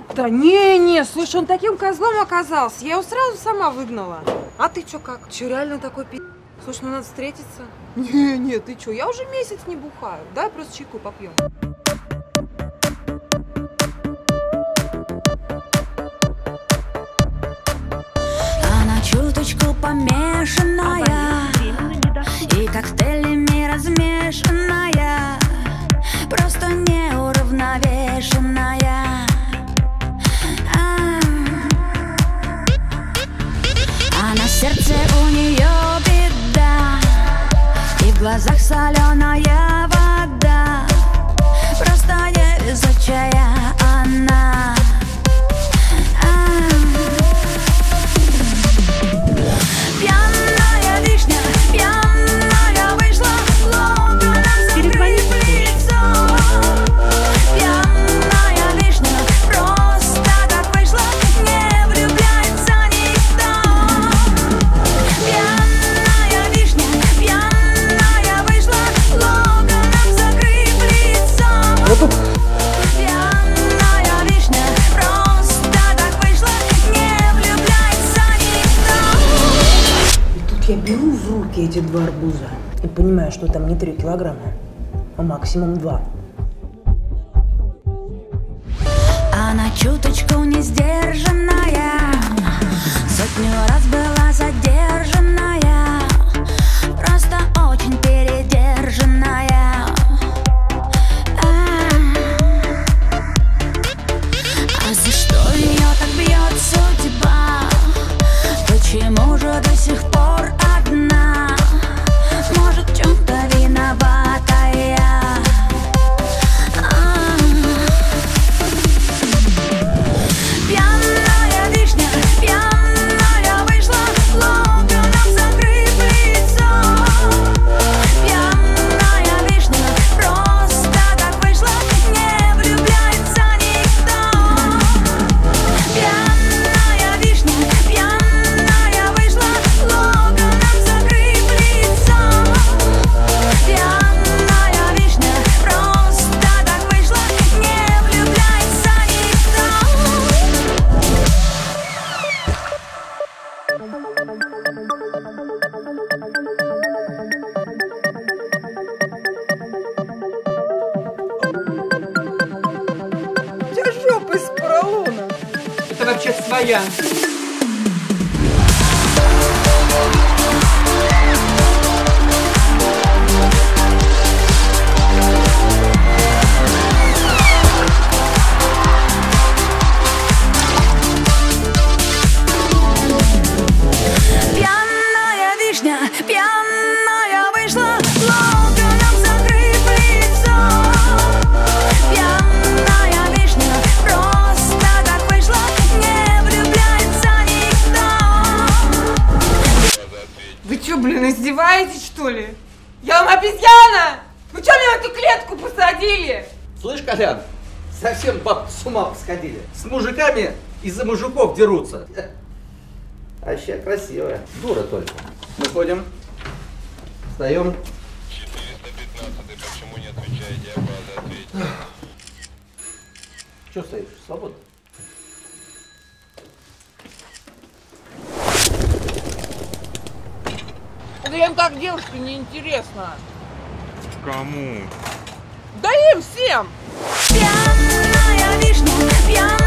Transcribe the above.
нет-то? Не, слушай, он таким козлом оказался. Я его сразу сама выгнала. А ты чё как? Чё, реально такой пи***? Слушай, ну надо встретиться. Не, ты чё, я уже месяц не бухаю. Давай просто чайку попьем. Она чуточку помешанная и коктейлями размешанная, просто неуравновешенная. А на сердце у нее беда, и в глазах соленая вода, просто невезучая она. Пьяная вишня, пьяная вышла, локо нам закрыв лицо. Пьяная вишня, просто так вышла, не влюбляется никто. Пьяная вишня, пьяная вышла, локо нам закрыв лицо. Пьяная вишня, просто так вышла, не влюбляется никто. Я беру в руки эти 2 арбуза и понимаю, что там не 3 килограмма, а максимум 2. Она чуточку не сдержанная, сотню раз была задержанная, просто очень передержанная. А за что ее так бьет судьба? Почему же до сих пор одна? Может, в чем-то виноватая. Пьяная вишня, пьяная вышла, локо нам закрыв лицо. Пьяная вишня, просто так вышла, не влюбляется никто. Пьяная вишня, пьяная вышла, локо нам закрыв лицо. Пьяная вишня, просто так вышла, не влюбляется никто. У тебя жопа из поролона. Это вообще своя. Пьяная вишня, пьяная вышла, локо нам закрыв лицо. Пьяная вишня, просто так вышла, не влюбляется никто. Вы чё, блин, издеваетесь, что ли? Я вам обезьяна! Вы чё меня в эту клетку посадили? Слышь, Колян, совсем баб с ума сходили. С мужиками из-за мужиков дерутся. А еще красивая. Дура только. Выходим. Встаем. 415, почему не отвечаете? База, ответьте. Че стоишь? Свободно. Да им так девушка неинтересно. Кому? Да им всем! Пьяная вишня, пьяная